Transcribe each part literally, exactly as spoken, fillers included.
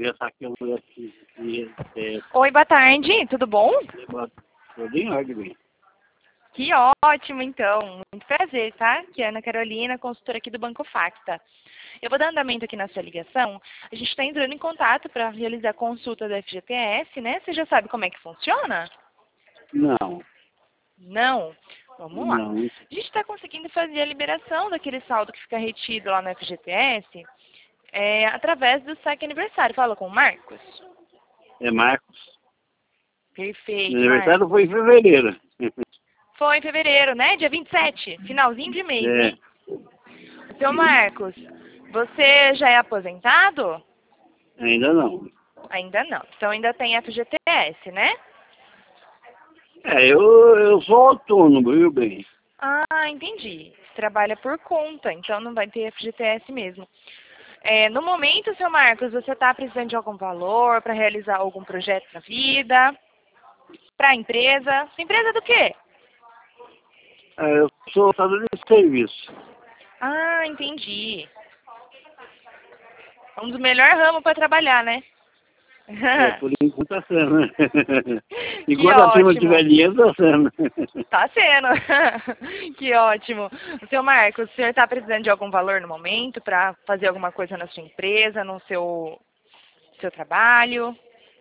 queria saber um aqui. É, Oi, boa tarde, tudo bom? tudo em ordem, bem. Que ótimo, então. Muito prazer, tá? Que é a Ana Carolina, consultora aqui do Banco Facta. Eu vou dar andamento aqui na sua ligação. A gente está entrando em contato para realizar a consulta do F G T S, né? Você já sabe como é que funciona? Não, Não? Vamos lá. não. A gente está conseguindo fazer a liberação daquele saldo que fica retido lá no F G T S é, através do saque aniversário. Fala com o Marcos? É Marcos. Perfeito, Meu aniversário Marcos. foi em fevereiro. Foi em fevereiro, né? Dia vinte e sete, finalzinho de mês, É. hein? Seu Marcos, você já é aposentado? Ainda não. Ainda não. Então ainda tem F G T S, né? É, eu, eu sou autônomo, viu, bem? Ah, entendi. Você trabalha por conta, então não vai ter F G T S mesmo. É, no momento, seu Marcos, você está precisando de algum valor para realizar algum projeto na vida? Para a empresa? Empresa do quê? É, eu sou fazedor de serviço. Ah, entendi. É um dos melhores ramos para trabalhar, né? É, por enquanto tá sendo, né? Que Enquanto a turma ótimo. tiver dinheiro, tá sendo. Tá sendo. Que ótimo. Seu Marcos, o senhor está precisando de algum valor no momento para fazer alguma coisa na sua empresa, no seu, seu trabalho?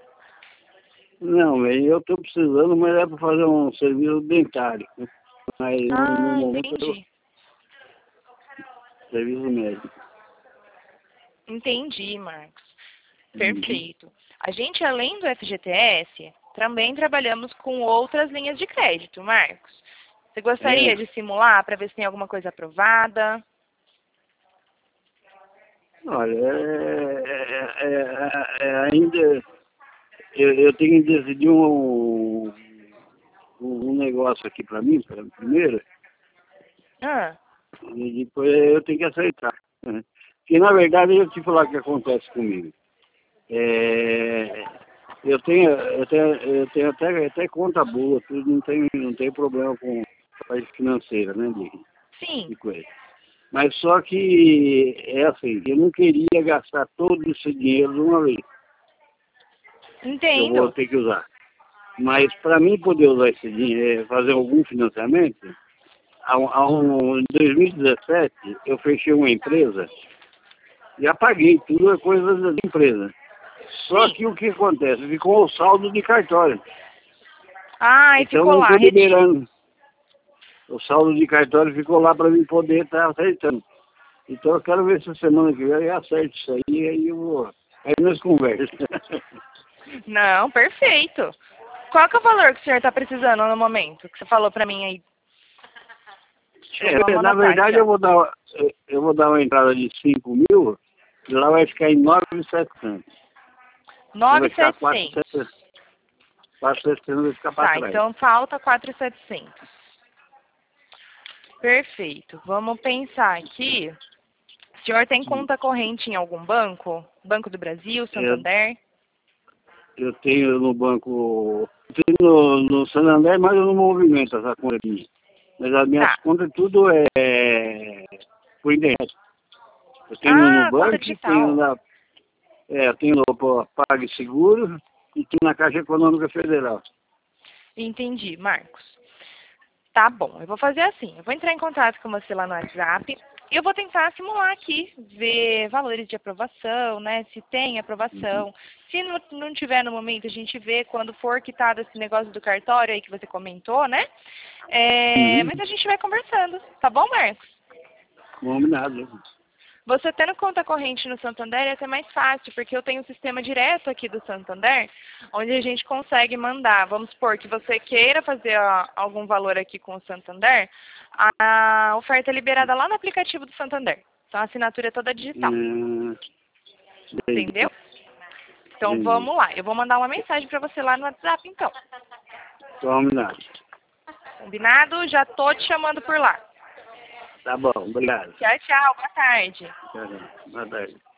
Não, velho, eu tô precisando, mas é para fazer um serviço dentário. Mas no, no Ah, momento eu entendi. serviço médico. Entendi, Marcos. Uhum. Perfeito. A gente, além do F G T S, também trabalhamos com outras linhas de crédito, Marcos. Você gostaria É, de simular para ver se tem alguma coisa aprovada? olha, é, é, é, é, ainda eu, eu tenho que decidir um, um, um negócio aqui para mim, pra, primeiro, Ah, e depois eu tenho que aceitar. Né? Porque na verdade eu te falar o que acontece comigo. É, eu tenho, eu tenho, eu tenho até, até conta boa, tudo, não tem, não tem problema com a parte financeira, né, de, sim, de coisa. Mas só que é assim, eu não queria gastar todo esse dinheiro de uma vez. Eu vou entendo. ter que usar. Mas para mim poder usar esse dinheiro, fazer algum financiamento, há um, há um- em dois mil e dezessete eu fechei uma empresa e apaguei tudo, é coisa da empresa. Só Sim. que o que acontece? Ficou o saldo de cartório. Ah, e Então ficou não lá, estou retido. liberando. O saldo de cartório ficou lá para mim poder estar acertando. Então eu quero ver se semana que vem eu acerto isso aí, aí eu vou. Aí nós conversamos. Não, perfeito. Qual que é o valor que o senhor está precisando no momento? Que você falou para mim aí. Deixa eu É, vamos na anotar aqui, verdade ó. eu vou dar eu vou dar uma entrada de cinco mil e lá vai ficar em nove mil e setecentos. Então nove vai mil e ficar quatro mil e setecentos. setecentos. quatro mil e setecentos vai ficar para Tá, trás. então falta quatro mil e setecentos. Perfeito. Vamos pensar aqui. O senhor tem conta corrente em algum banco? Banco do Brasil, Eu, Santander? eu tenho no banco, eu tenho no, no Santander, mas eu não movimento essa conta minha. Mas as minhas Tá. contas tudo é por internet. Eu tenho no Ah, conta Nubank, tenho digital. na, é, eu tenho no pô, PagSeguro e tenho na Caixa Econômica Federal. Entendi, Marcos. Tá bom, eu vou fazer assim. Eu vou entrar em contato com você lá no WhatsApp e eu vou tentar simular aqui, ver valores de aprovação, né? Se tem Uhum. aprovação. Se não, não tiver no momento, a gente vê quando for quitado esse negócio do cartório aí que você comentou, né? É, Uhum. mas a gente vai conversando, tá bom, Marcos? Combinado. Você tendo conta corrente no Santander é até mais fácil, porque eu tenho um sistema direto aqui do Santander, onde a gente consegue mandar, vamos supor que você queira fazer ó, algum valor aqui com o Santander, a oferta é liberada lá no aplicativo do Santander. Então a assinatura é toda digital, Hum, entendeu? entendi, Então entendi. vamos lá, eu vou mandar uma mensagem para você lá no WhatsApp então. Combinado. Combinado? Já tô te chamando por lá. Tá bom, obrigado. Tchau, tchau, boa tarde. Tchau, tchau. Boa tarde.